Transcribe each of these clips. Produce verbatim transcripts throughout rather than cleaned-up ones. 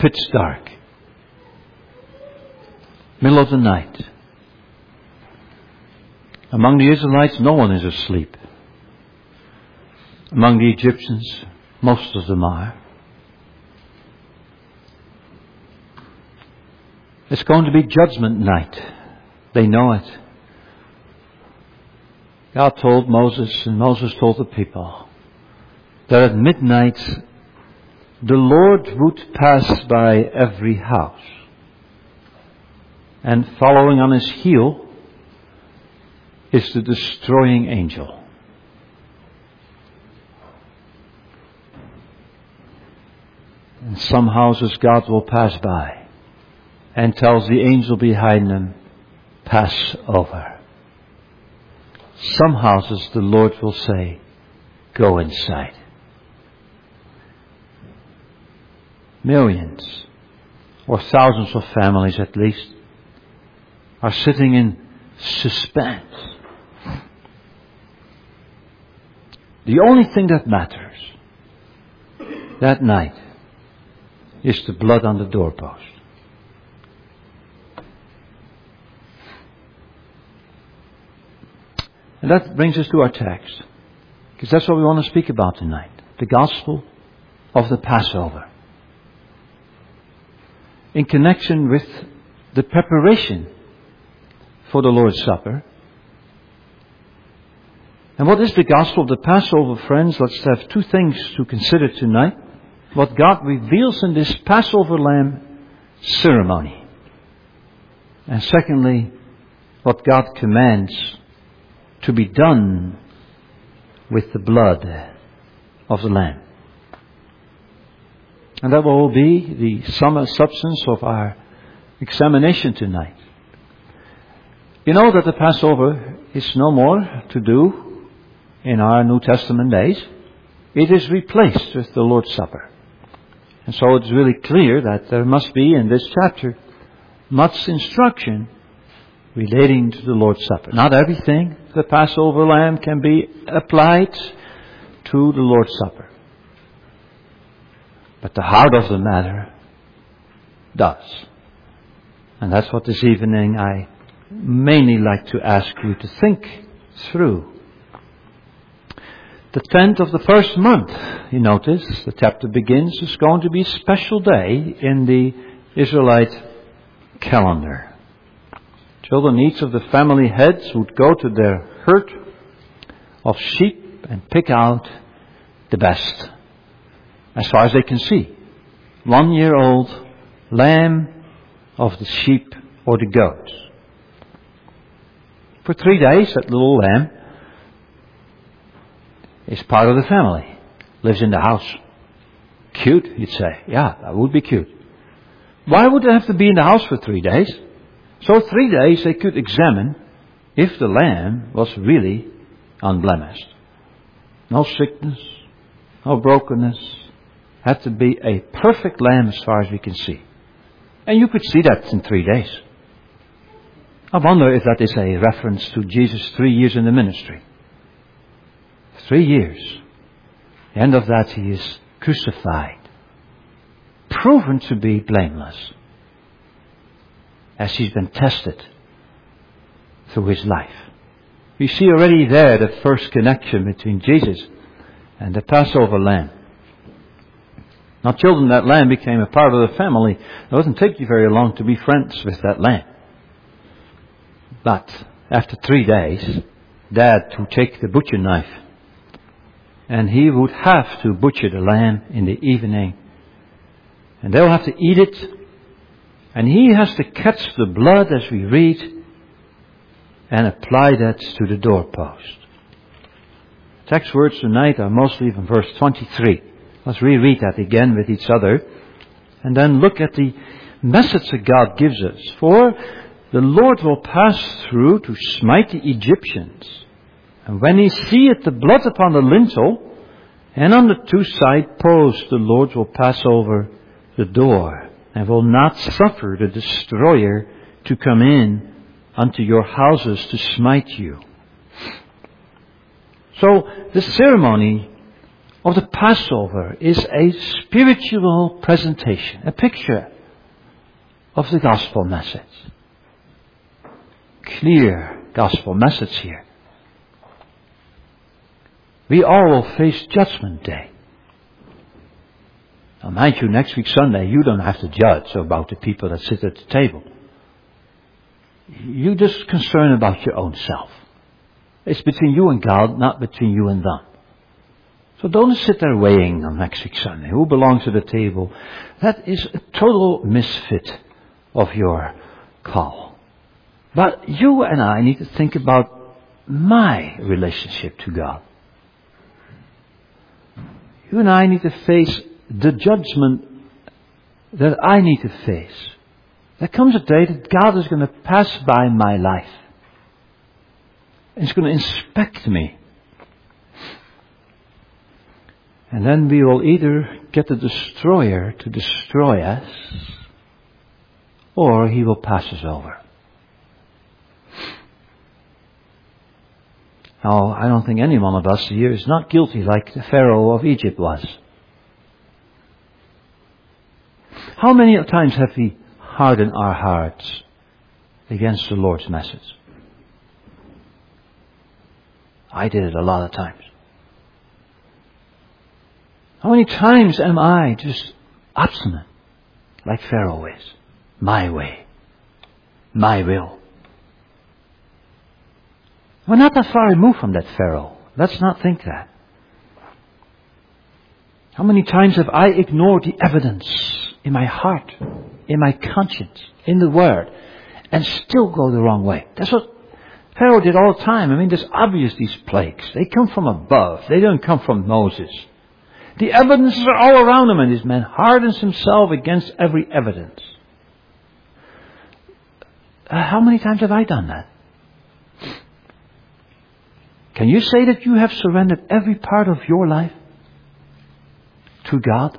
pitch dark. Middle of the night. Among the Israelites, no one is asleep. Among the Egyptians, most of them are. It's going to be judgment night. They know it. God told Moses, and Moses told the people, that at midnight the Lord would pass by every house. And following on his heel is the destroying angel. And some houses God will pass by and tells the angel behind them, pass over. Some houses the Lord will say, go inside. Millions, or thousands of families at least, are sitting in suspense. The only thing that matters that night is the blood on the doorpost. And that brings us to our text, because that's what we want to speak about tonight. The gospel of the Passover. In connection with the preparation for the Lord's Supper. And what is the gospel of the Passover, friends? Let's have two things to consider tonight. What God reveals in this Passover lamb ceremony. And secondly, what God commands to be done with the blood of the lamb. And that will be the sum and substance of our examination tonight. You know that the Passover is no more to do in our New Testament days. It is replaced with the Lord's Supper. And so it's really clear that there must be in this chapter much instruction relating to the Lord's Supper. Not everything, the Passover lamb, can be applied to the Lord's Supper. But the heart of the matter does. And that's what this evening I mainly like to ask you to think through. The tenth of the first month, you notice, the chapter begins, is going to be a special day in the Israelite calendar. Children, each of the family heads would go to their herd of sheep and pick out the best, as far as they can see. One year old lamb of the sheep or the goats. For three days, that little lamb is part of the family. Lives in the house. Cute, you'd say. Yeah, that would be cute. Why would it have to be in the house for three days? So three days they could examine if the lamb was really unblemished. No sickness, no brokenness. Had to be a perfect lamb as far as we can see. And you could see that in three days. I wonder if that is a reference to Jesus' three years in the ministry. Three years. At the end of that he is crucified. Proven to be blameless. As he's been tested through his life. We see already there the first connection between Jesus and the Passover lamb. Now children, that lamb became a part of the family. It doesn't take you very long to be friends with that lamb. But after three days, Dad would take the butcher knife and he would have to butcher the lamb in the evening. And they'll have to eat it. And he has to catch the blood, as we read, and apply that to the doorpost. Text words tonight are mostly from verse twenty-three. Let's reread that again with each other. And then look at the message that God gives us. For the Lord will pass through to smite the Egyptians. And when he seeth the blood upon the lintel, and on the two side posts, the Lord will pass over the door, and will not suffer the destroyer to come in unto your houses to smite you. So the ceremony of the Passover is a spiritual presentation, a picture of the gospel message. Clear gospel message here. We all will face Judgment Day. Now mind you, next week Sunday you don't have to judge about the people that sit at the table. You just concern about your own self. It's between you and God, not between you and them. So don't sit there weighing on next week Sunday. Who belongs to the table? That is a total misfit of your call. But you and I need to think about my relationship to God. You and I need to face the judgment that I need to face. There comes a day that God is going to pass by my life. And He's going to inspect me. And then we will either get the destroyer to destroy us, or He will pass us over. Now, I don't think any one of us here is not guilty like the Pharaoh of Egypt was. How many times have we hardened our hearts against the Lord's message? I did it a lot of times. How many times am I just obstinate, like Pharaoh is? My way. My will. We're not that far removed from that Pharaoh. Let's not think that. How many times have I ignored the evidence in my heart, in my conscience, in the Word, and still go the wrong way? That's what Pharaoh did all the time. I mean, there's obvious these plagues. They come from above. They don't come from Moses. The evidences are all around him, and this man hardens himself against every evidence. Uh, how many times have I done that? Can you say that you have surrendered every part of your life to God?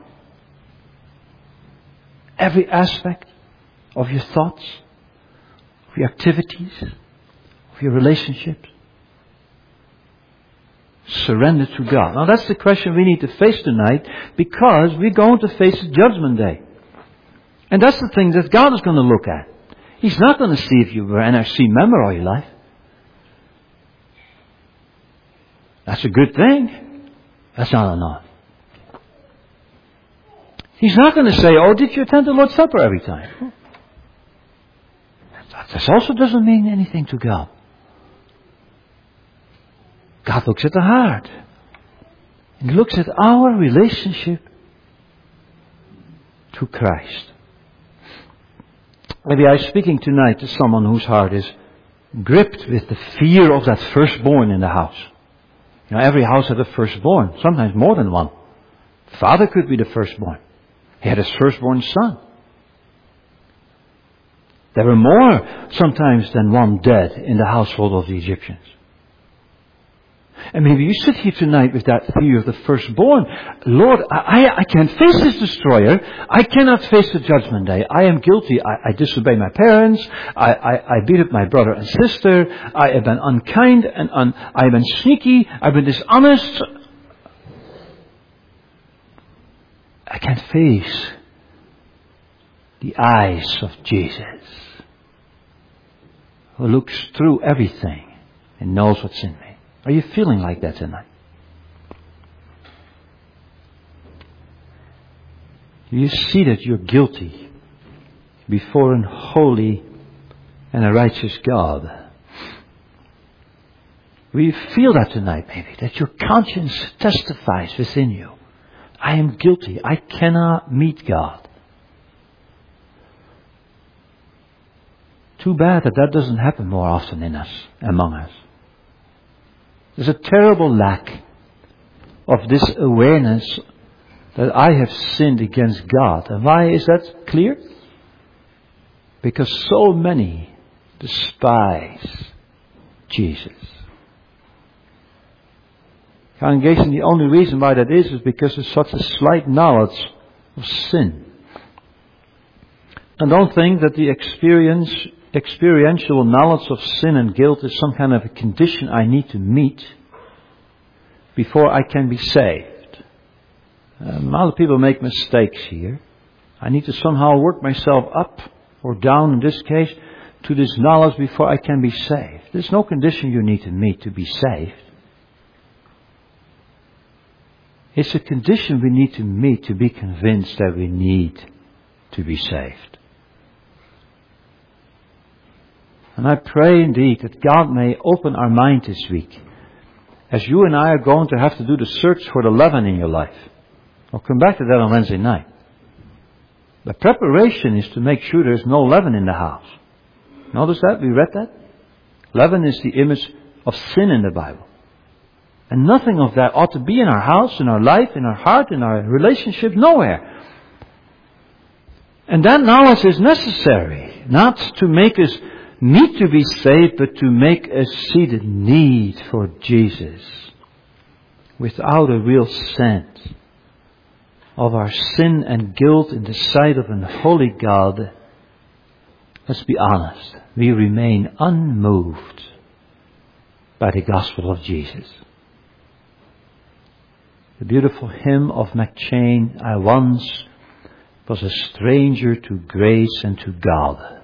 Every aspect of your thoughts, of your activities, of your relationships? Surrender to God. Now that's the question we need to face tonight, because we're going to face the Judgment Day. And that's the thing that God is going to look at. He's not going to see if you were an N R C member all your life. That's a good thing. That's not enough. He's not going to say, oh, did you attend the Lord's Supper every time? That also doesn't mean anything to God. God looks at the heart. He looks at our relationship to Christ. Maybe I'm speaking tonight to someone whose heart is gripped with the fear of that firstborn in the house. You know, every house had a firstborn, sometimes more than one. Father could be the firstborn. He had his firstborn son. There were more sometimes than one dead in the household of the Egyptians. And maybe you sit here tonight with that fear of the firstborn. Lord, I, I, I can't face this destroyer. I cannot face the Judgment Day. I am guilty. I, I disobey my parents. I, I, I beat up my brother and sister. I have been unkind and un, I have been sneaky. I've been dishonest. I can't face the eyes of Jesus, who looks through everything and knows what's in me. Are you feeling like that tonight? Do you see that you're guilty before an holy and a righteous God? Will you feel that tonight, maybe? That your conscience testifies within you. I am guilty. I cannot meet God. Too bad that that doesn't happen more often in us, among us. There's a terrible lack of this awareness that I have sinned against God. And why is that clear? Because so many despise Jesus. Congregation, the only reason why that is is because there's such a slight knowledge of sin. And don't think that the experience experiential knowledge of sin and guilt is some kind of a condition I need to meet before I can be saved. Um, other people make mistakes here. I need to somehow work myself up or down, in this case, to this knowledge before I can be saved. There's no condition you need to meet to be saved. It's a condition we need to meet to be convinced that we need to be saved. And I pray indeed that God may open our mind this week, as you and I are going to have to do the search for the leaven in your life. I'll come back to that on Wednesday night. The preparation is to make sure there's no leaven in the house. Notice that? We read that? Leaven is the image of sin in the Bible. And nothing of that ought to be in our house, in our life, in our heart, in our relationship, nowhere. And that knowledge is necessary, not to make us need to be saved, but to make us see the need for Jesus without a real sense of our sin and guilt in the sight of an holy God. Let's be honest, we remain unmoved by the gospel of Jesus. The beautiful hymn of McChain, I once was a stranger to grace and to God.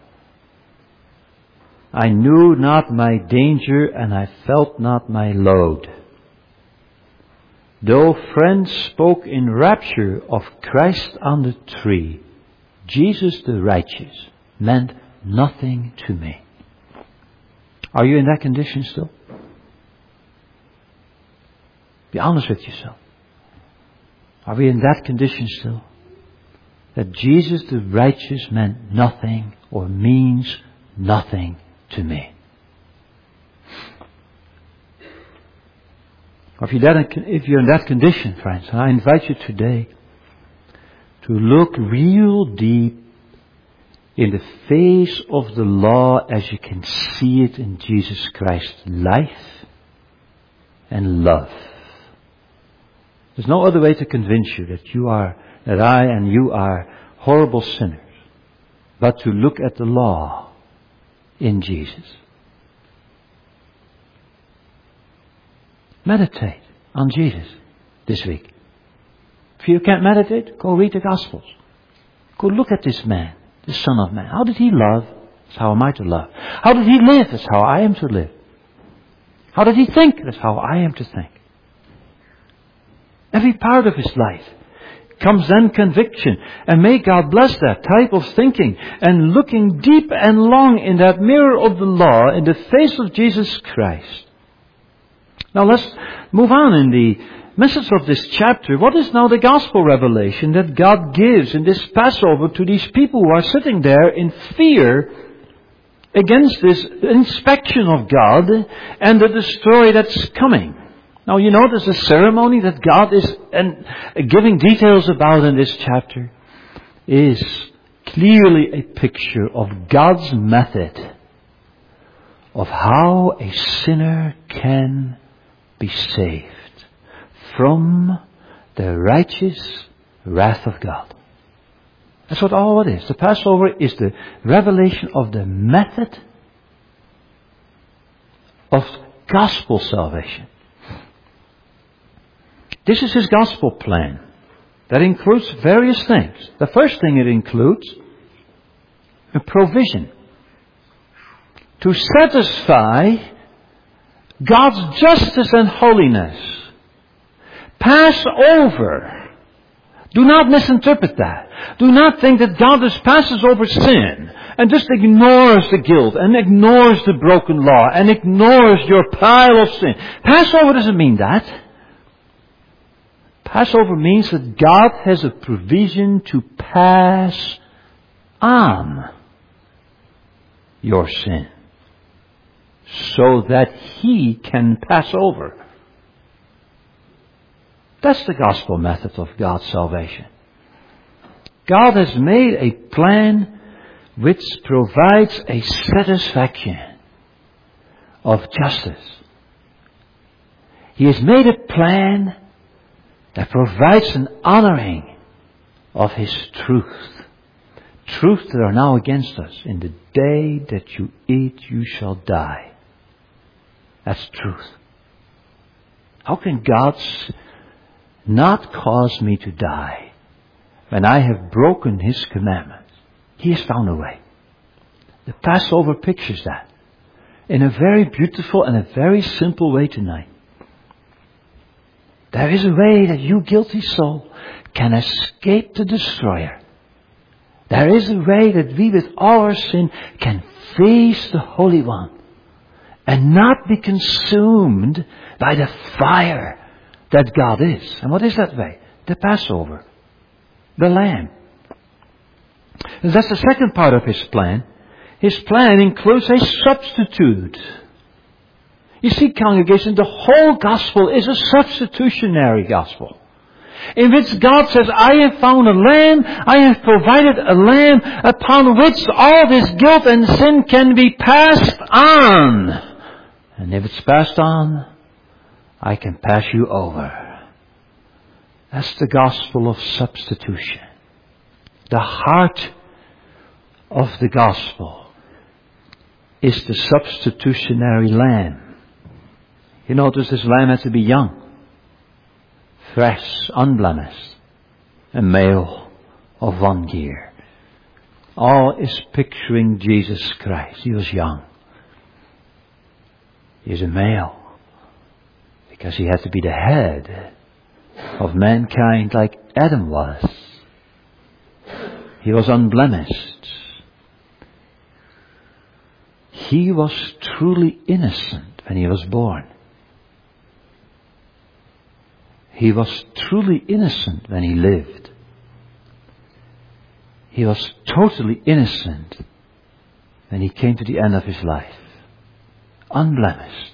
I knew not my danger and I felt not my load. Though friends spoke in rapture of Christ on the tree, Jesus the righteous meant nothing to me. Are you in that condition still? Be honest with yourself. Are we in that condition still? That Jesus the righteous meant nothing or means nothing to me. If you're, that, if you're in that condition, friends, I invite you today to look real deep in the face of the law as you can see it in Jesus Christ's life and love. There's no other way to convince you that you are, that I and you are horrible sinners, but to look at the law in Jesus. Meditate on Jesus this week. If you can't meditate, go read the Gospels. Go look at this man, the Son of Man. How did he love? That's how am I to love. How did he live? That's how I am to live. How did he think? That's how I am to think. Every part of his life comes then conviction. And may God bless that type of thinking and looking deep and long in that mirror of the law in the face of Jesus Christ. Now let's move on in the message of this chapter. What is now the gospel revelation that God gives in this Passover to these people who are sitting there in fear against this inspection of God and the story that's coming? Now you know there's a ceremony that God is and giving details about in this chapter is clearly a picture of God's method of how a sinner can be saved from the righteous wrath of God. That's what all it is. The Passover is the revelation of the method of gospel salvation. This is his gospel plan. That includes various things. The first thing it includes a provision to satisfy God's justice and holiness. Passover. Do not misinterpret that. Do not think that God just passes over sin and just ignores the guilt and ignores the broken law and ignores your pile of sin. Passover doesn't mean that. Passover means that God has a provision to pass on your sin so that He can pass over. That's the gospel method of God's salvation. God has made a plan which provides a satisfaction of justice. He has made a plan that provides an honoring of His truth. Truth that are now against us. In the day that you eat, you shall die. That's truth. How can God's not cause me to die when I have broken His commandments. He has found a way. The Passover pictures that in a very beautiful and a very simple way tonight. There is a way that you, guilty soul, can escape the destroyer. There is a way that we, with all our sin, can face the Holy One and not be consumed by the fire that God is. And what is that way? The Passover. The Lamb. And that's the second part of His plan. His plan includes a substitute. You see, congregation, the whole gospel is a substitutionary gospel, in which God says, I have found a lamb, I have provided a lamb upon which all this guilt and sin can be passed on. And if it's passed on, I can pass you over. That's the gospel of substitution. The heart of the gospel is the substitutionary lamb. You notice this lamb has to be young, fresh, unblemished, a male of one year. All is picturing Jesus Christ. He was young. He is a male because he had to be the head of mankind like Adam was. He was unblemished. He was truly innocent when he was born. He was truly innocent when he lived. He was totally innocent when he came to the end of his life. Unblemished.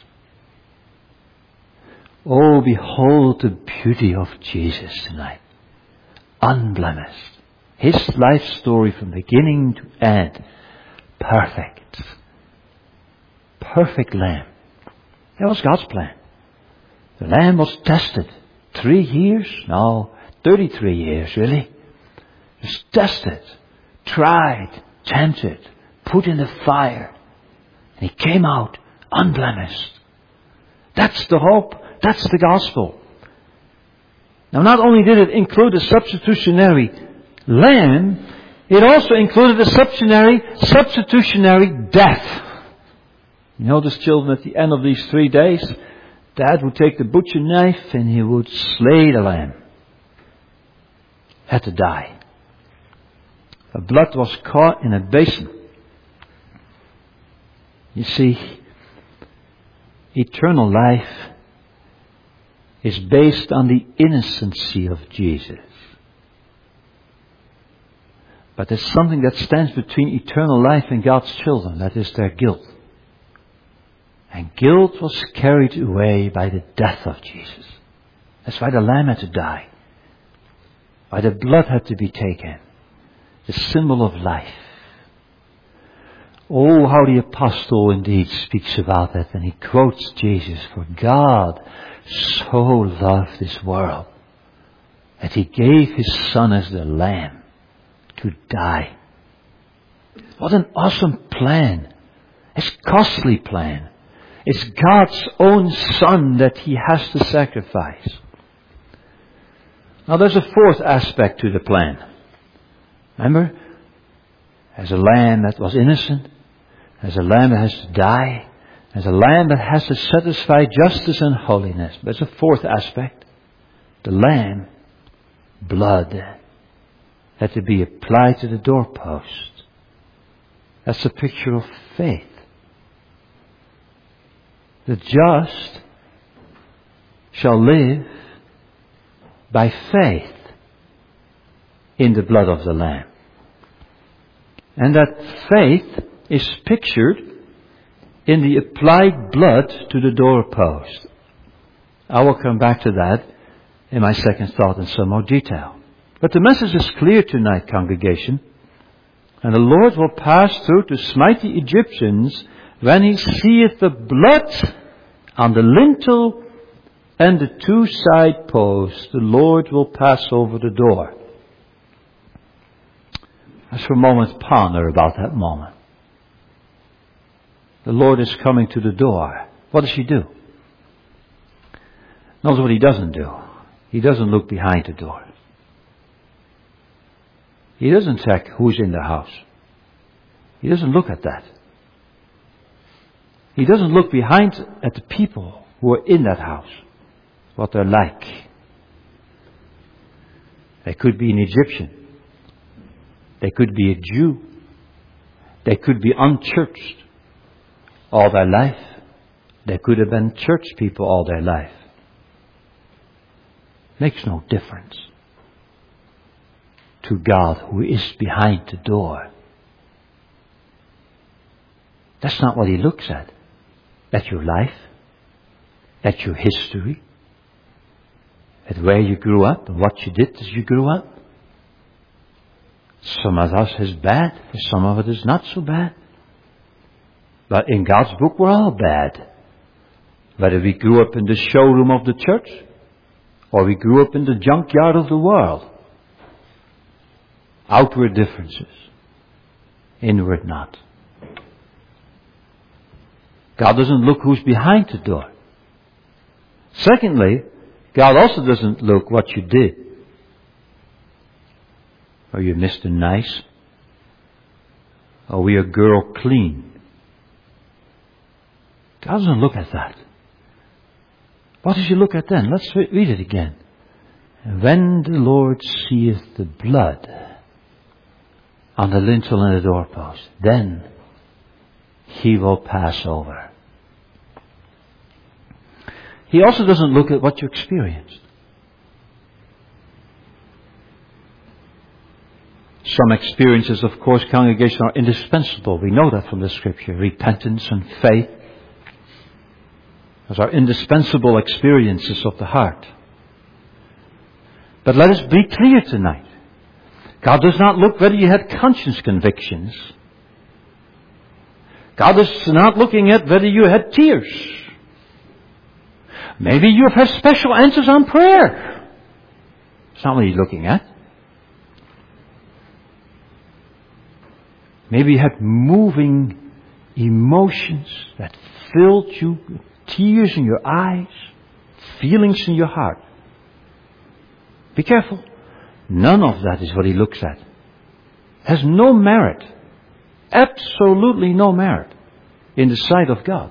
Oh, behold the beauty of Jesus tonight. Unblemished. His life story from beginning to end. Perfect. Perfect lamb. That was God's plan. The lamb was tested. Three years? No, thirty-three years, really. It was tested, tried, tempted, put in the fire. And he came out unblemished. That's the hope. That's the gospel. Now, not only did it include a substitutionary lamb, it also included a substitutionary, substitutionary death. You notice, children, at the end of these three days, Dad would take the butcher knife and he would slay the lamb. Had to die. The blood was caught in a basin. You see, eternal life is based on the innocency of Jesus. But there's something that stands between eternal life and God's children. That is their guilt. And guilt was carried away by the death of Jesus. That's why the lamb had to die. Why the blood had to be taken. The symbol of life. Oh, how the apostle indeed speaks about that when he quotes Jesus. For God so loved this world that He gave His Son as the lamb to die. What an awesome plan. It's a costly plan. It's God's own Son that He has to sacrifice. Now there's a fourth aspect to the plan. Remember? As a lamb that was innocent. As a lamb that has to die. As a lamb that has to satisfy justice and holiness. There's a fourth aspect. The lamb, blood, had to be applied to the doorpost. That's a picture of faith. The just shall live by faith in the blood of the Lamb. And that faith is pictured in the applied blood to the doorpost. I will come back to that in my second thought in some more detail. But the message is clear tonight, congregation. And the Lord will pass through to smite the Egyptians when He seeth the blood on the lintel and the two side posts. The Lord will pass over the door. Let's for a moment ponder about that moment. The Lord is coming to the door. What does He do? Notice what He doesn't do. He doesn't look behind the door. He doesn't check who's in the house. He doesn't look at that. He doesn't look behind at the people who are in that house, what they're like. They could be an Egyptian. They could be a Jew. They could be unchurched all their life. They could have been church people all their life. Makes no difference to God who is behind the door. That's not what He looks at. At your life, at your history, at where you grew up and what you did as you grew up. Some of us is bad, some of it is not so bad. But in God's book we're all bad. Whether we grew up in the showroom of the church or we grew up in the junkyard of the world. Outward differences. Inward not. God doesn't look who's behind the door. Secondly, God also doesn't look what you did. Or you Mister Nice. Or we a girl clean. God doesn't look at that. What does He look at then? Let's read it again. And when the Lord seeth the blood on the lintel and the doorpost, then He will pass over. He also doesn't look at what you experienced. Some experiences, of course, congregation, are indispensable. We know that from the Scripture. Repentance and faith. Those are indispensable experiences of the heart. But let us be clear tonight. God does not look whether you had conscience convictions. God is not looking at whether you had tears. Maybe you have had special answers on prayer. It's not what He's looking at. Maybe you had moving emotions that filled you, tears in your eyes, feelings in your heart. Be careful. None of that is what He looks at. It has no merit. Absolutely no merit in the sight of God.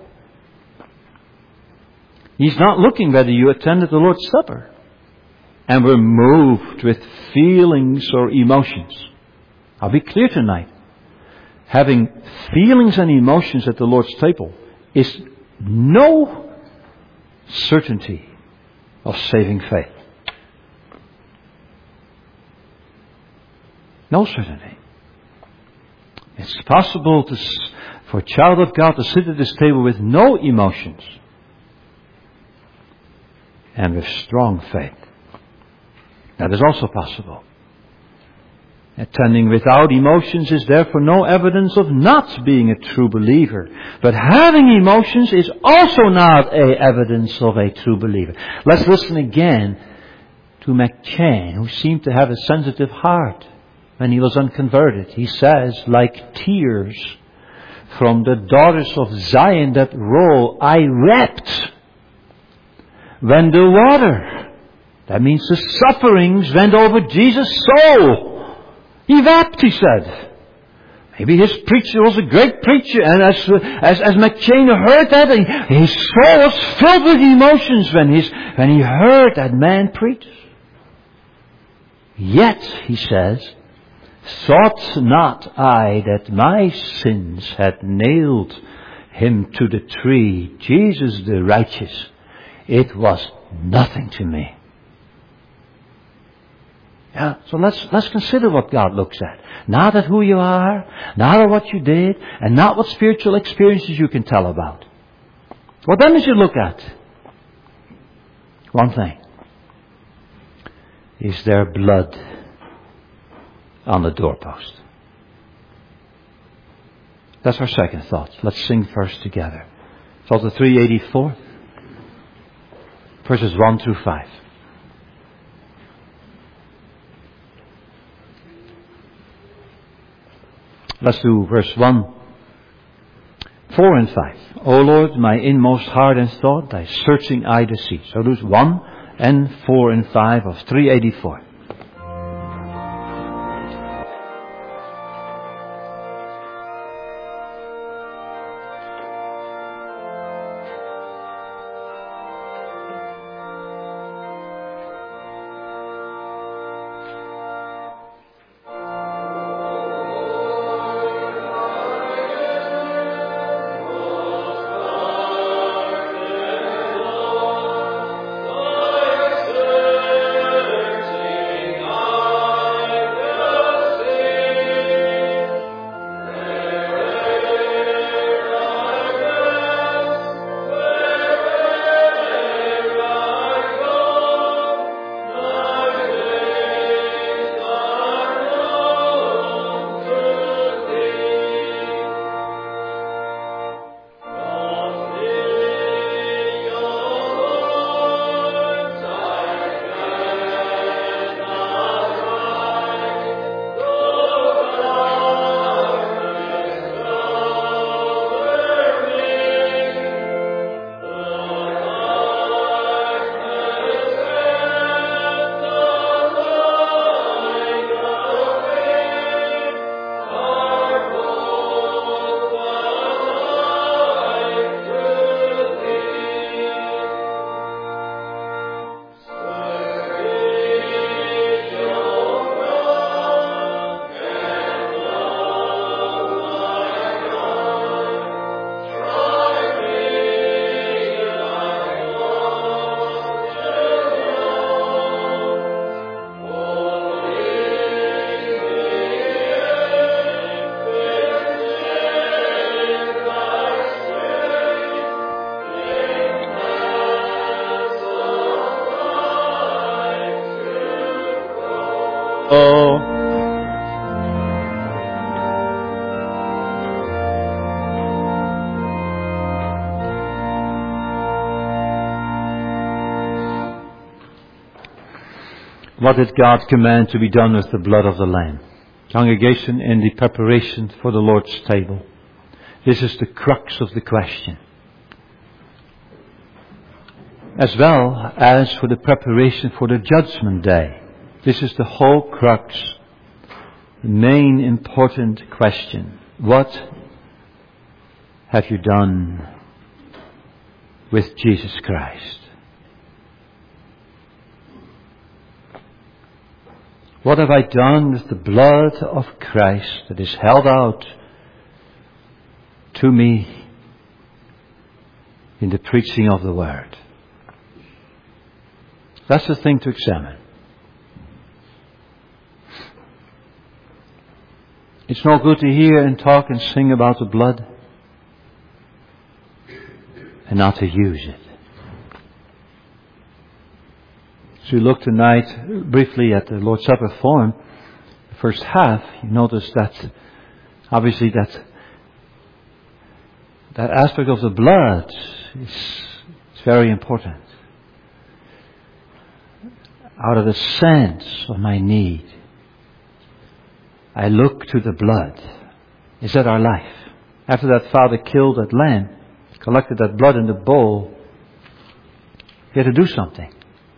He's not looking whether you attended the Lord's Supper and were moved with feelings or emotions. I'll be clear tonight. Having feelings and emotions at the Lord's table is no certainty of saving faith. No certainty. It's possible to, for a child of God to sit at this table with no emotions and with strong faith. That is also possible. Attending without emotions is therefore no evidence of not being a true believer. But having emotions is also not a evidence of a true believer. Let's listen again to McChain, who seemed to have a sensitive heart when he was unconverted. He says, like tears from the daughters of Zion that roll, I wept when the water, that means the sufferings, went over Jesus' soul. He wept, he said. Maybe his preacher was a great preacher, and as as, as McChain heard that, he, his soul was filled with emotions when, his, when he heard that man preach. Yet, he says, thought not I that my sins had nailed him to the tree, Jesus the righteous. It was nothing to me. Yeah, so let's let's consider what God looks at. Not at who you are, not at what you did, and not what spiritual experiences you can tell about. What then does He look at? One thing. Is there blood on the doorpost? That's our second thought. Let's sing first together. Psalm three eighty-four, verses one through five. Let's do verse one, four and five. O Lord, my inmost heart and thought, thy searching eye to see. So there's one N four and five of three eighty-four. Oh. What did God command to be done with the blood of the Lamb? Congregation, in the preparation for the Lord's table. This is the crux of the question. As well as for the preparation for the judgment day. This is the whole crux, the main important question. What have you done with Jesus Christ? What have I done with the blood of Christ that is held out to me in the preaching of the Word? That's the thing to examine. It's no good to hear and talk and sing about the blood and not to use it. As we look tonight briefly at the Lord's Supper form, the first half, you notice that obviously that that aspect of the blood is, is very important. Out of the sense of my need, I look to the blood. Is that our life? After that Father killed that lamb, collected that blood in the bowl, he had to do something.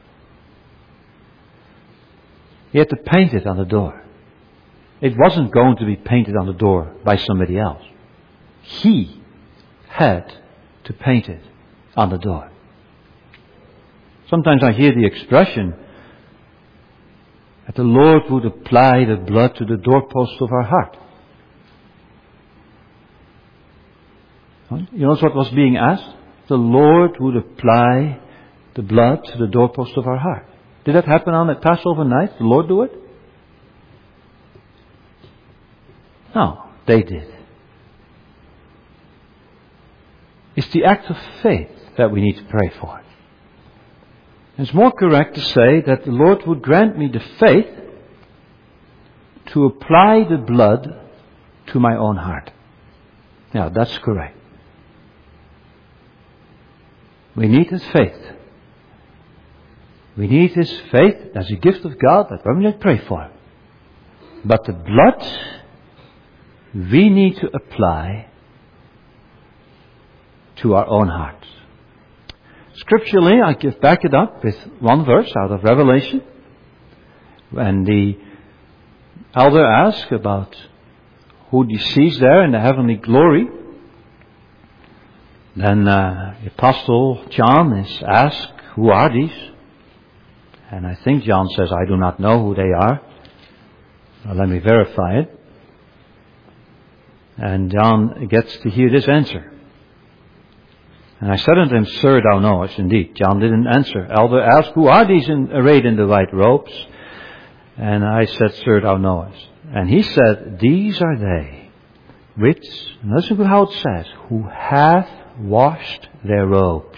He had to paint it on the door. It wasn't going to be painted on the door by somebody else. He had to paint it on the door. Sometimes I hear the expression that the Lord would apply the blood to the doorpost of our heart. You know what was being asked? The Lord would apply the blood to the doorpost of our heart. Did that happen on that Passover night? Did the Lord do it? No, they did. It's the act of faith that we need to pray for. It's more correct to say that the Lord would grant me the faith to apply the blood to my own heart. Now, that's correct. We need His faith. We need His faith as a gift of God that we may pray for. But the blood we need to apply to our own hearts. Scripturally, I give back it up with one verse out of Revelation. When the elder asks about who he sees there in the heavenly glory, then uh, the Apostle John is asked, who are these? And I think John says, I do not know who they are. Well, let me verify it. And John gets to hear this answer. And I said unto him, Sir, thou knowest. Indeed, John didn't answer. Elder asked, who are these in, arrayed in the white robes? And I said, Sir, thou knowest. And he said, these are they, which, and listen to how it says, who have washed their robes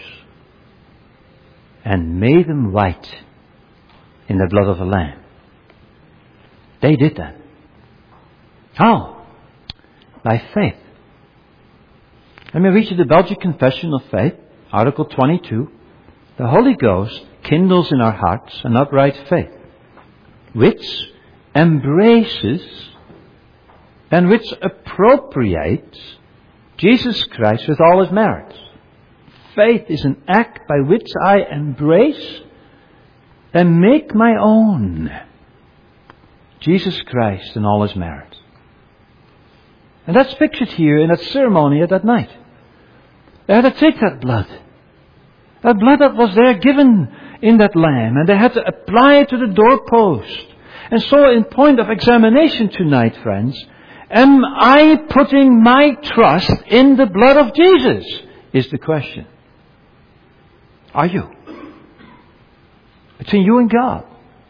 and made them white in the blood of the Lamb. They did that. How? By faith. Let me read you the Belgian Confession of Faith, Article twenty-two. The Holy Ghost kindles in our hearts an upright faith, which embraces and which appropriates Jesus Christ with all His merits. Faith is an act by which I embrace and make my own Jesus Christ and all His merits. And that's pictured here in that ceremony at that night. They had to take that blood. That blood that was there given in that lamb. And they had to apply it to the doorpost. And so in point of examination tonight, friends, am I putting my trust in the blood of Jesus? Is the question. Are you? Between you and God.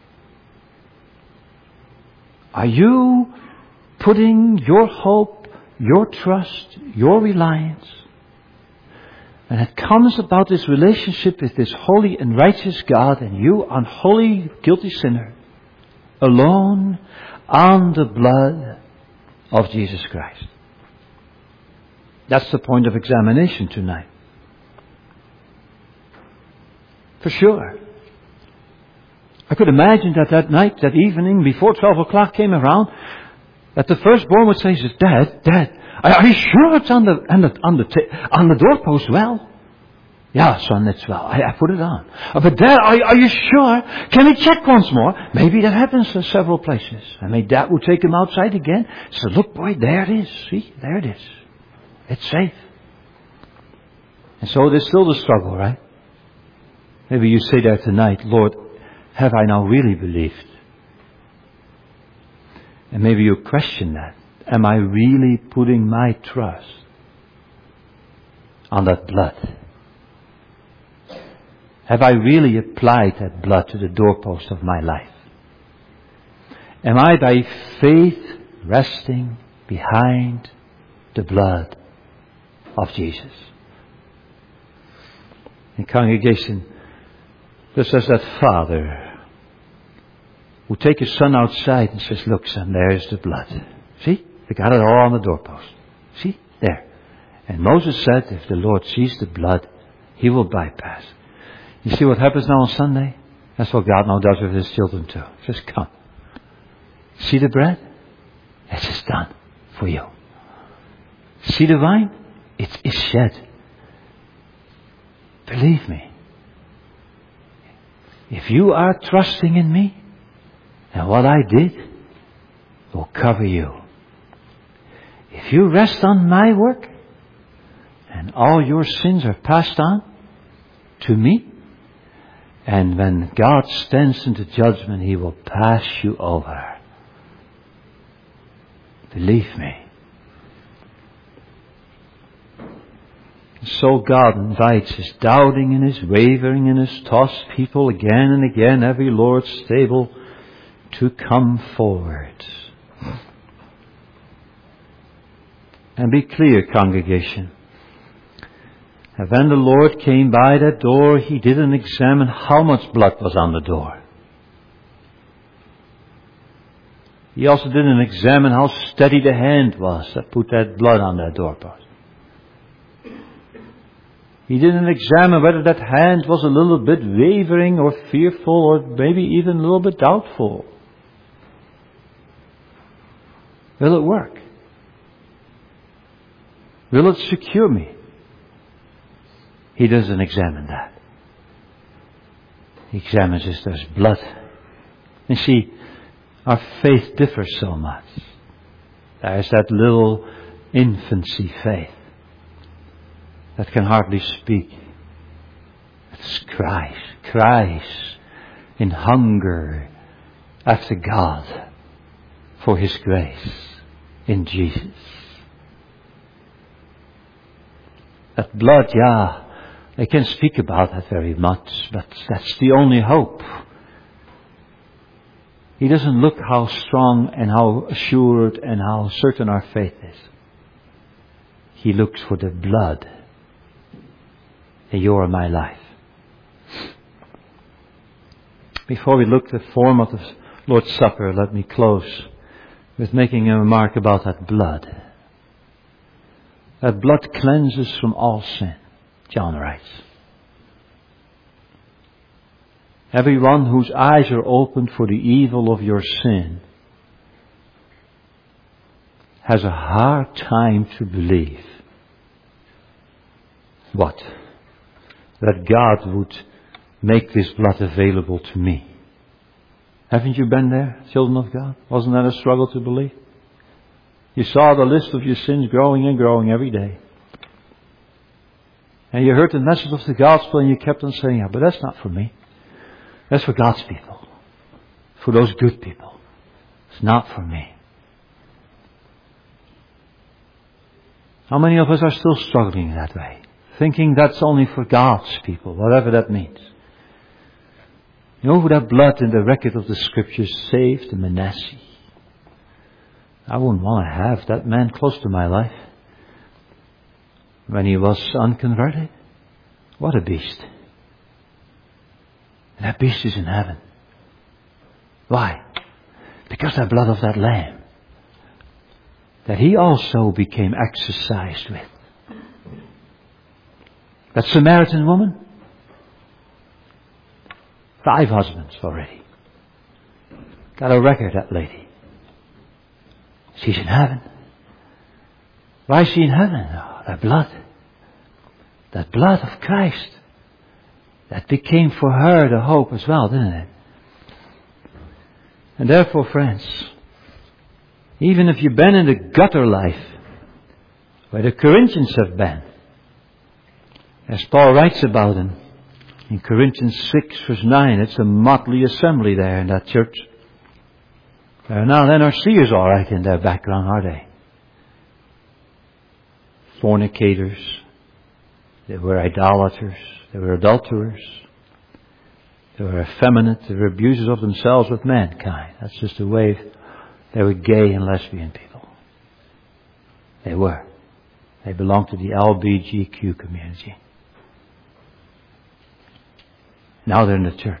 Are you putting your hope, your trust, your reliance, and it comes about this relationship with this holy and righteous God and you, unholy, guilty sinner, alone on the blood of Jesus Christ? That's the point of examination tonight. For sure. I could imagine that that night, that evening, before twelve o'clock came around, that the firstborn would say, Dad, Dad, are you sure it's on the on the on the, t- on the doorpost well? Yeah, son, it's well. I, I put it on. Oh, but Dad, are, are you sure? Can we check once more? Maybe that happens in several places. And maybe Dad will take him outside again. So look, boy, there it is. See, there it is. It's safe. And so there's still the struggle, right? Maybe you say there tonight, Lord, have I now really believed? And maybe you question that. Am I really putting my trust on that blood? Have I really applied that blood to the doorpost of my life? Am I by faith resting behind the blood of Jesus? In congregation, just as that father who take his son outside and says, look, son, there's the blood. See? They got it all on the doorpost. See? There. And Moses said, if the Lord sees the blood, He will bypass. You see what happens now on Sunday? That's what God now does with His children too. He says, come. See the bread? It's just done for you. See the wine? It is shed. Believe me. If you are trusting in me, and what I did will cover you. If you rest on my work, and all your sins are passed on to me, and when God stands into judgment, He will pass you over. Believe me. So God invites His doubting and His wavering and His tossed people again and again, every Lord's stable, to come forward. And be clear, congregation. And when the Lord came by that door, He didn't examine how much blood was on the door. He also didn't examine how steady the hand was that put that blood on that doorpost. He didn't examine whether that hand was a little bit wavering or fearful or maybe even a little bit doubtful. Will it work? Will it secure me? He doesn't examine that. He examines us, there's blood. And see, our faith differs so much. There's that little infancy faith that can hardly speak. It's cries, cries in hunger after God for His grace in Jesus. That blood, yeah, they can speak about that very much, but that's the only hope. He doesn't look how strong and how assured and how certain our faith is. He looks for the blood in your and my life. Before we look at the form of the Lord's Supper, let me close with making a remark about that blood. That blood cleanses from all sin, John writes. Everyone whose eyes are opened for the evil of your sin has a hard time to believe. What? That God would make this blood available to me. Haven't you been there, children of God? Wasn't that a struggle to believe? You saw the list of your sins growing and growing every day. And you heard the message of the gospel and you kept on saying, yeah, but that's not for me. That's for God's people. For those good people. It's not for me. How many of us are still struggling that way? Thinking that's only for God's people, whatever that means. You know who that blood in the record of the Scriptures saved? Manasseh. I wouldn't want to have that man close to my life when he was unconverted. What a beast. And that beast is in heaven. Why? Because the blood of that lamb that he also became exercised with. That Samaritan woman, five husbands already. Got a record, that lady. She's in heaven. Why is she in heaven? Oh, that blood. That blood of Christ. That became for her the hope as well, didn't it? And therefore, friends, even if you've been in the gutter life, where the Corinthians have been, as Paul writes about them, in Corinthians six verse nine, it's a motley assembly there in that church. Uh, now then, our seers all right in their background, are they? Fornicators. They were idolaters. They were adulterers. They were effeminate. They were abusers of themselves with mankind. That's just the way they were gay and lesbian people. They were. They belonged to the L G B T Q community. Now they're in the church.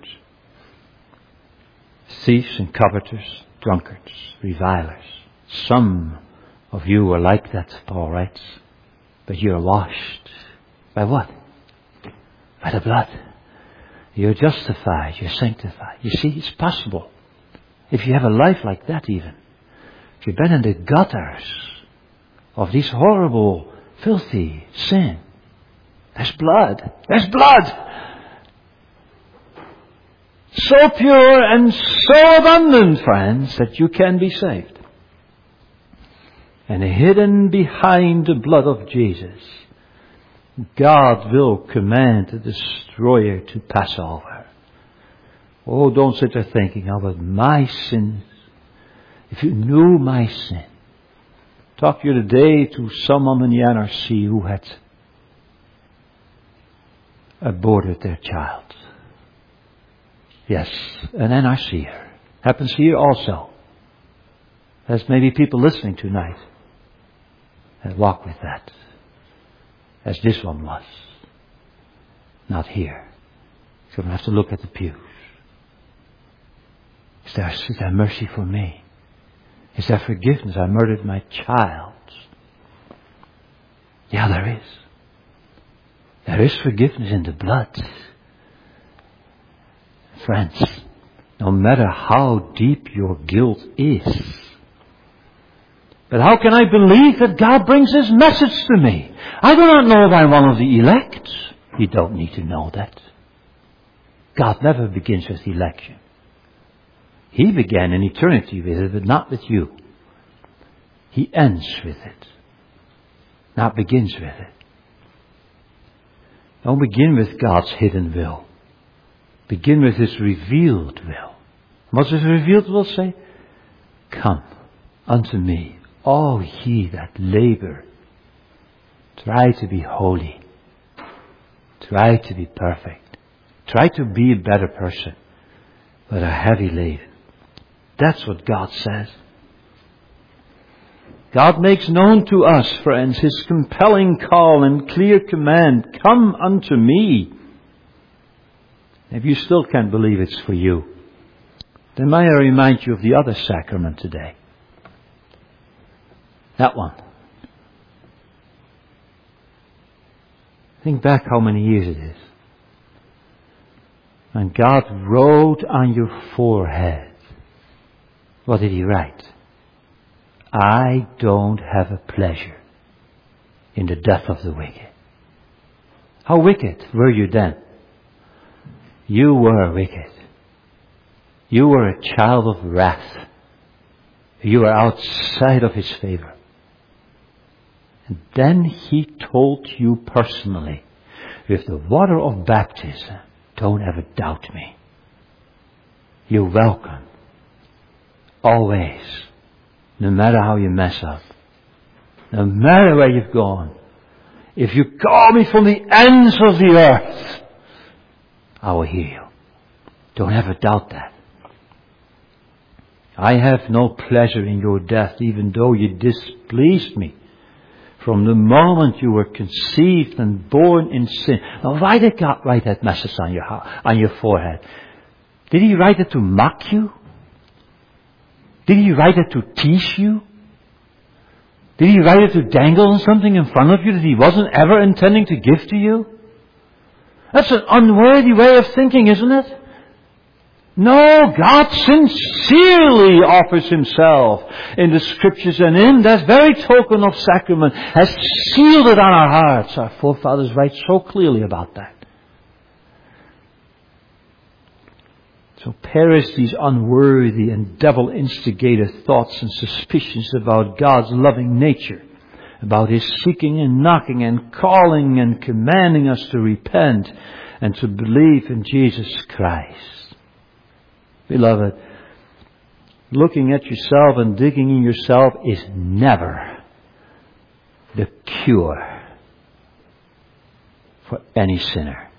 Thieves and coveters, drunkards, revilers. Some of you are like that, Paul writes. But you're washed. By what? By the blood. You're justified. You're sanctified. You see, it's possible. If you have a life like that even. If you've been in the gutters of this horrible, filthy sin. There's blood. There's blood. So pure and so abundant, friends, that you can be saved. And hidden behind the blood of Jesus, God will command the destroyer to pass over. Oh, don't sit there thinking, oh, but my sins. If you knew my sin. Talk here today to someone in the N R C who had aborted their child. Yes, an N R C-er. Happens here also. There's maybe people listening tonight that walk with that. As this one was. Not here. So we have to look at the pews. Is there, is there mercy for me? Is there forgiveness? I murdered my child. Yeah, there is. There is forgiveness in the blood. Friends, no matter how deep your guilt is, but how can I believe that God brings His message to me? I do not know if I'm one of the elect. You don't need to know that. God never begins with election. He began in eternity with it, but not with you. He ends with it, not begins with it. Don't begin with God's hidden will. Begin with His revealed will. What's His revealed will say? Come unto me, all ye that labor. Try to be holy. Try to be perfect. Try to be a better person, but are heavy laden. That's what God says. God makes known to us, friends, His compelling call and clear command, come unto me. If you still can't believe it's for you, then may I remind you of the other sacrament today. That one. Think back how many years it is. And God wrote on your forehead. What did He write? I don't have a pleasure in the death of the wicked. How wicked were you then? You were wicked. You were a child of wrath. You were outside of His favor. And then He told you personally, with the water of baptism, don't ever doubt me. You're welcome. Always. No matter how you mess up. No matter where you've gone. If you call me from the ends of the earth, I will hear you. Don't ever doubt that. I have no pleasure in your death, even though you displeased me from the moment you were conceived and born in sin. Now, why did God write that message on your on your forehead? Did He write it to mock you? Did He write it to tease you? Did He write it to dangle something in front of you that He wasn't ever intending to give to you? That's an unworthy way of thinking, isn't it? No, God sincerely offers Himself in the Scriptures, and in that very token of sacrament has sealed it on our hearts. Our forefathers write so clearly about that. So perish these unworthy and devil-instigated thoughts and suspicions about God's loving nature, about His seeking and knocking and calling and commanding us to repent and to believe in Jesus Christ. Beloved, looking at yourself and digging in yourself is never the cure for any sinner.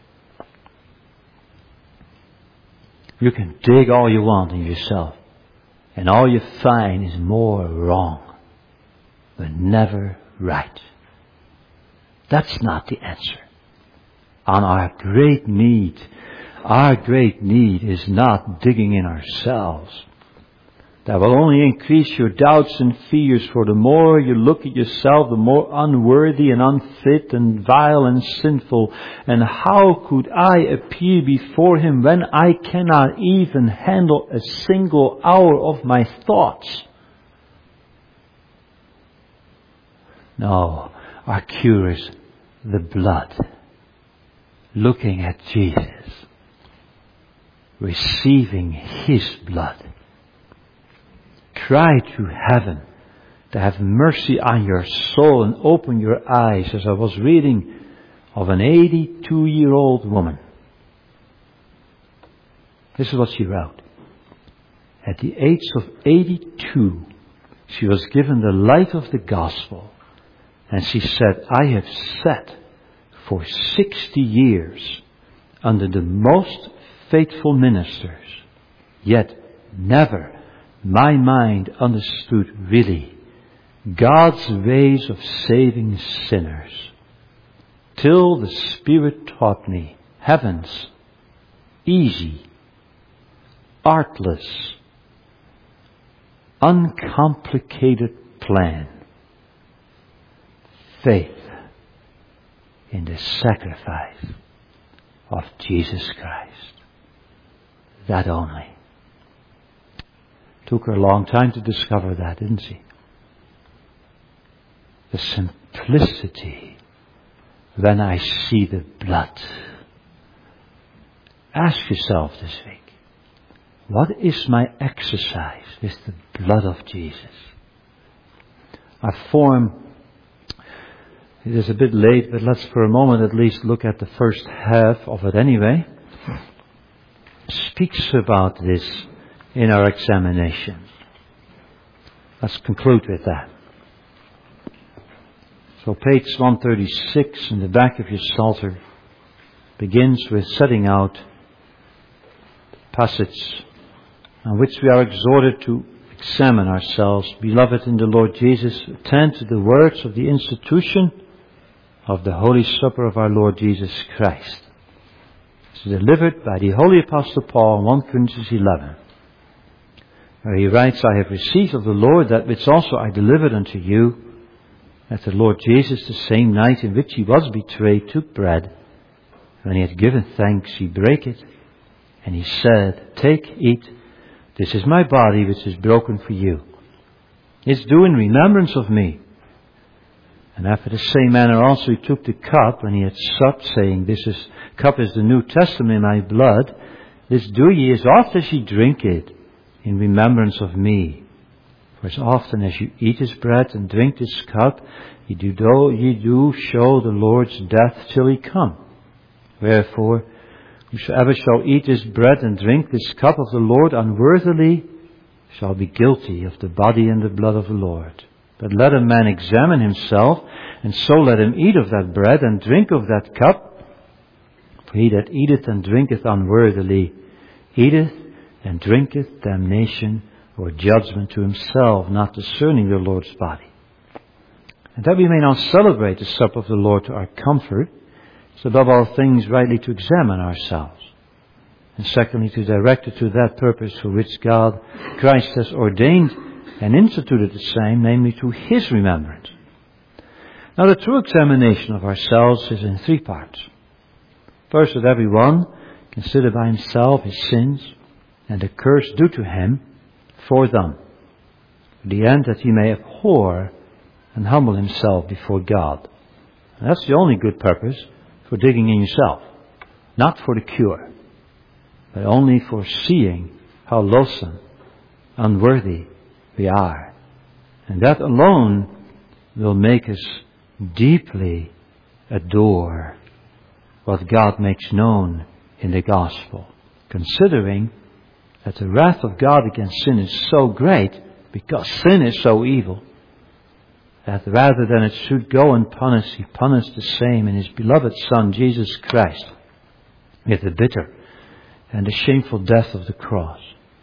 You can dig all you want in yourself, and all you find is more wrong, but never right. That's not the answer. On our great need, our great need is not digging in ourselves. That will only increase your doubts and fears, for the more you look at yourself, the more unworthy and unfit and vile and sinful. And how could I appear before Him when I cannot even handle a single hour of my thoughts? No, our cure is the blood. Looking at Jesus. Receiving His blood. Cry to heaven to have mercy on your soul and open your eyes, as I was reading of an eighty-two-year-old woman. This is what she wrote. At the age of eighty-two, she was given the light of the gospel, and she said, I have sat for sixty years under the most faithful ministers, yet never my mind understood really God's ways of saving sinners, till the Spirit taught me heaven's easy, artless, uncomplicated plan. Faith in the sacrifice of Jesus Christ. That only. Took her a long time to discover that, didn't she? The simplicity when I see the blood. ask yourself this week, what is my exercise with the blood of Jesus? I form, it is a bit late, but let's for a moment at least look at the first half of it anyway. Speaks about this in our examination. Let's conclude with that. So page one thirty-six in the back of your Psalter begins with setting out the passage on which we are exhorted to examine ourselves. Beloved in the Lord Jesus, attend to the words of the institution of the Holy Supper of our Lord Jesus Christ. It's delivered by the Holy Apostle Paul in First Corinthians eleven, where he writes, I have received of the Lord that which also I delivered unto you, that the Lord Jesus, the same night in which he was betrayed, took bread. When he had given thanks, he brake it, and he said, Take, eat, this is my body which is broken for you. It's do in remembrance of me. And after the same manner also he took the cup, when he had supped, saying, This is, cup is the New Testament in my blood. This do ye as oft as ye drink it, in remembrance of me. For as often as you eat this bread and drink this cup, ye do, do, ye do show the Lord's death till he come. Wherefore, whosoever shall eat this bread and drink this cup of the Lord unworthily shall be guilty of the body and the blood of the Lord. But let a man examine himself, and so let him eat of that bread and drink of that cup. For he that eateth and drinketh unworthily eateth and drinketh damnation or judgment to himself, not discerning the Lord's body. And that we may now celebrate the supper of the Lord to our comfort, is above all things rightly to examine ourselves. And secondly, to direct it to that purpose for which God, Christ, has ordained and instituted the same, namely to His remembrance. Now the true examination of ourselves is in three parts. First, that every one consider by himself his sins and the curse due to him for them, to the end that he may abhor and humble himself before God. And that's the only good purpose for digging in yourself, not for the cure, but only for seeing how loathsome, unworthy we are. And that alone will make us deeply adore what God makes known in the gospel, considering that the wrath of God against sin is so great, because sin is so evil, that rather than it should go unpunished, He punished the same in His beloved Son, Jesus Christ, with the bitter and the shameful death of the cross.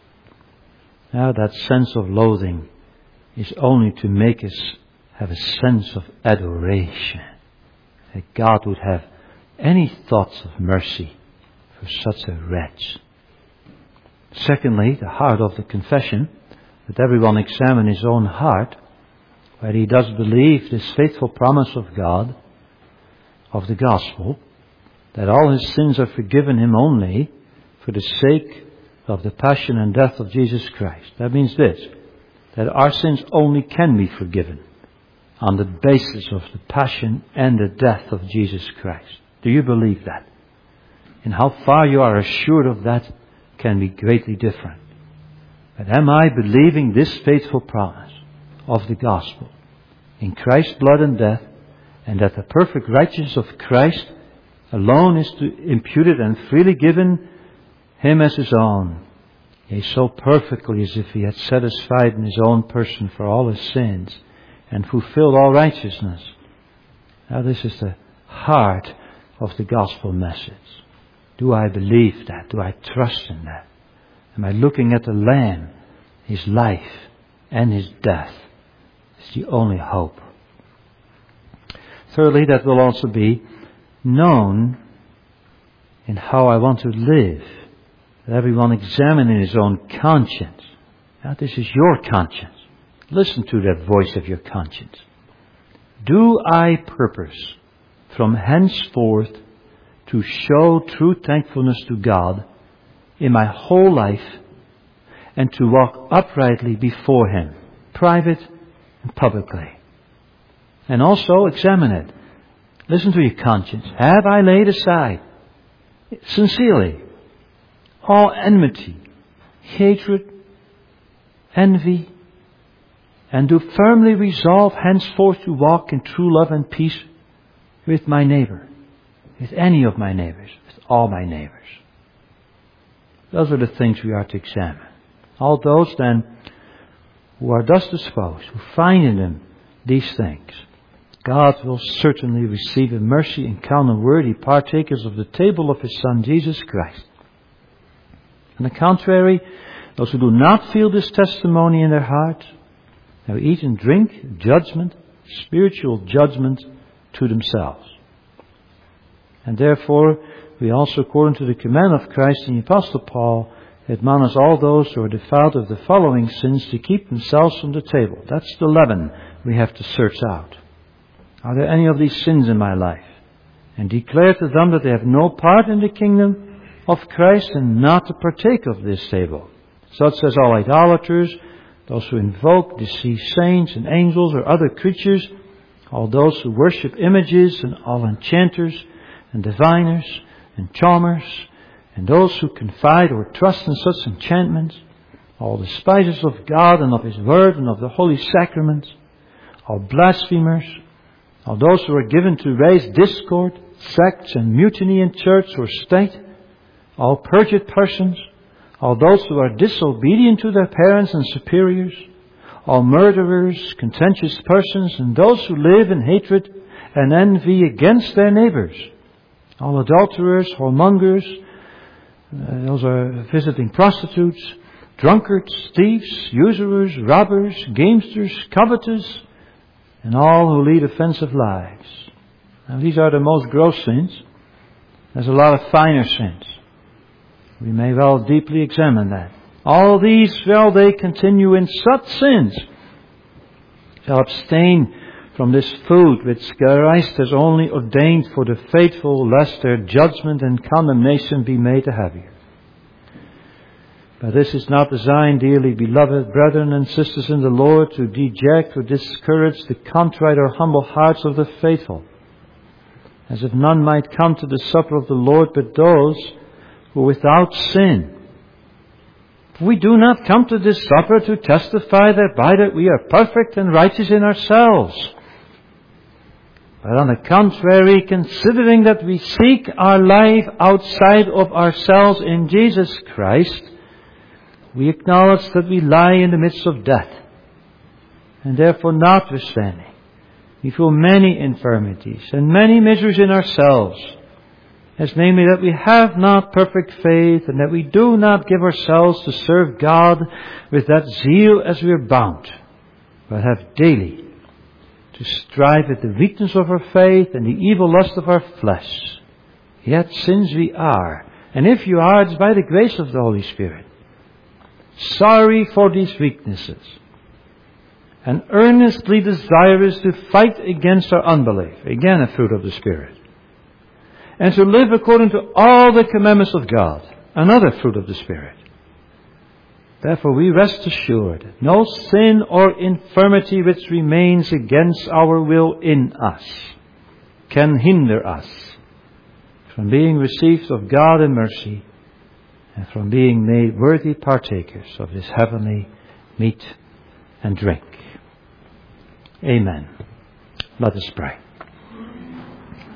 Now that sense of loathing is only to make us have a sense of adoration, that God would have any thoughts of mercy for such a wretch. Secondly, the heart of the confession, that everyone examine his own heart, where he does believe this faithful promise of God, of the gospel, that all his sins are forgiven him only for the sake of the passion and death of Jesus Christ. That means this, that our sins only can be forgiven on the basis of the passion and the death of Jesus Christ. Do you believe that? And how far you are assured of that can be greatly different. But am I believing this faithful promise of the gospel in Christ's blood and death, and that the perfect righteousness of Christ alone is to imputed and freely given Him as His own, yea, so perfectly as if He had satisfied in His own person for all His sins and fulfilled all righteousness? Now this is the heart of the gospel message. Do I believe that? Do I trust in that? Am I looking at the Lamb, His life and His death? It's the only hope. Thirdly, that will also be known in how I want to live. That everyone examine in his own conscience. Now this is your conscience. Listen to that voice of your conscience. Do I purpose from henceforth to show true thankfulness to God in my whole life, and to walk uprightly before Him, private and publicly? And also examine it. Listen to your conscience. Have I laid aside, sincerely, all enmity, hatred, envy, and do firmly resolve henceforth to walk in true love and peace with my neighbor, with any of my neighbors, with all my neighbors. Those are the things we are to examine. All those then who are thus disposed, who find in them these things, God will certainly receive in mercy and count them worthy partakers of the table of His Son Jesus Christ. On the contrary, those who do not feel this testimony in their heart, they eat and drink judgment, spiritual judgment to themselves. And therefore, we also, according to the command of Christ and the Apostle Paul, admonish all those who are defiled of the following sins to keep themselves from the table. That's the leaven we have to search out. Are there any of these sins in my life? And declare to them that they have no part in the kingdom of Christ and not to partake of this table. Such as all idolaters, those who invoke, deceive saints and angels or other creatures, all those who worship images, and all enchanters and diviners and charmers, and those who confide or trust in such enchantments, all despisers of God and of His word and of the holy sacraments, all blasphemers, all those who are given to raise discord, sects and mutiny in church or state, all perjured persons, all those who are disobedient to their parents and superiors, all murderers, contentious persons, and those who live in hatred and envy against their neighbors, all adulterers, whoremongers, uh, those are visiting prostitutes, drunkards, thieves, usurers, robbers, gamesters, covetous, and all who lead offensive lives. Now, these are the most gross sins. There's a lot of finer sins. We may well deeply examine that. All these, while they continue in such sins, shall abstain from this food which Christ has only ordained for the faithful, lest their judgment and condemnation be made heavier. But this is not designed, dearly beloved brethren and sisters in the Lord, to deject or discourage the contrite or humble hearts of the faithful, as if none might come to the supper of the Lord but those who are without sin. We do not come to this supper to testify thereby that we are perfect and righteous in ourselves. But on the contrary, considering that we seek our life outside of ourselves in Jesus Christ, we acknowledge that we lie in the midst of death. And therefore, notwithstanding, we feel many infirmities and many miseries in ourselves, as namely that we have not perfect faith, and that we do not give ourselves to serve God with that zeal as we are bound, but have daily to strive with the weakness of our faith and the evil lust of our flesh. Yet sins we are, and if you are, it's by the grace of the Holy Spirit. Sorry for these weaknesses, and earnestly desirous to fight against our unbelief, again a fruit of the Spirit, and to live according to all the commandments of God, another fruit of the Spirit. Therefore we rest assured, no sin or infirmity which remains against our will in us can hinder us from being received of God in mercy, and from being made worthy partakers of this heavenly meat and drink. Amen. Let us pray.